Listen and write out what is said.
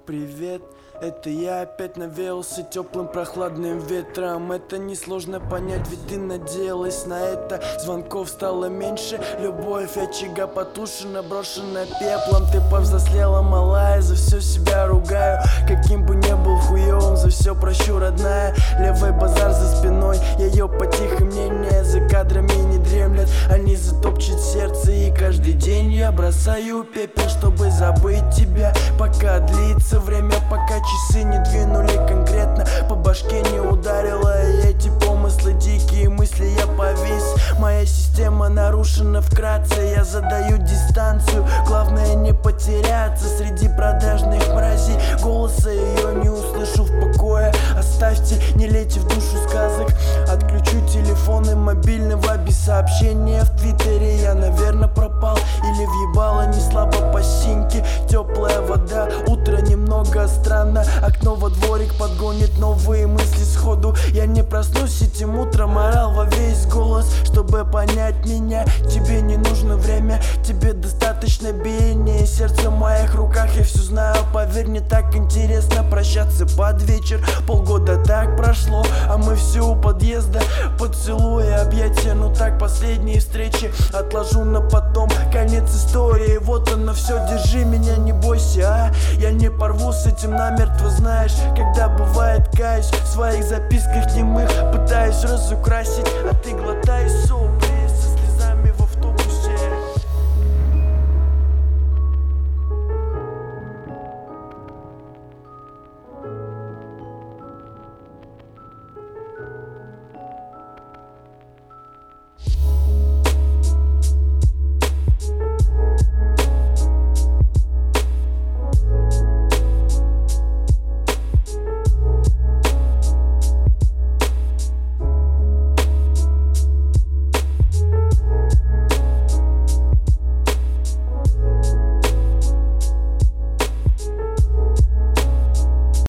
Привет, это я опять навеялся теплым прохладным ветром. Это несложно понять, ведь ты надеялась на это. Звонков стало меньше, любовь очага потушена, брошена пеплом. Ты повзрослела, малая, за все себя ругаю. Каким бы ни был хуёвым, за все прощу, родная. Левый базар за спиной, ее потихо мнение за кадрами не дремлет. Они затопчут сердце, и каждый день я бросаю пепел, чтобы забыть тебя. Пока длится время, пока часы не двинули конкретно, по башке не ударило, и эти помыслы, дикие мысли, я повис. Моя система нарушена вкратце, я задаю дистанцию. Главное не потеряться среди продажных мразей. Голоса ее не услышу в покое. Оставьте, не лейте в душу сказок. Отключу телефоны мобильного без сообщения в твиттере. Я, наверное, пропал или въебало не слабо по синьке. Теплая вода, утро немного странно. Окно во дворик подгонит новые мысли сходу. Я не проснусь этим утром, орал во весь голос, чтобы понять меня. Тебе не нужно время, тебе достаточно биения сердца в моих руках. Я все знаю, поверь, не так интересно прощаться под вечер. Полгода так прошло, а мы все у подъезда. Поцелуи, объятия, ну так последние встречи отложу на потом. Конец истории, вот оно все, держи меня, не бойся, а я не порву с этим намертво, знаешь. Когда бывает каюсь в своих записках немых, пытаюсь разукрасить, а ты глотаешь суп.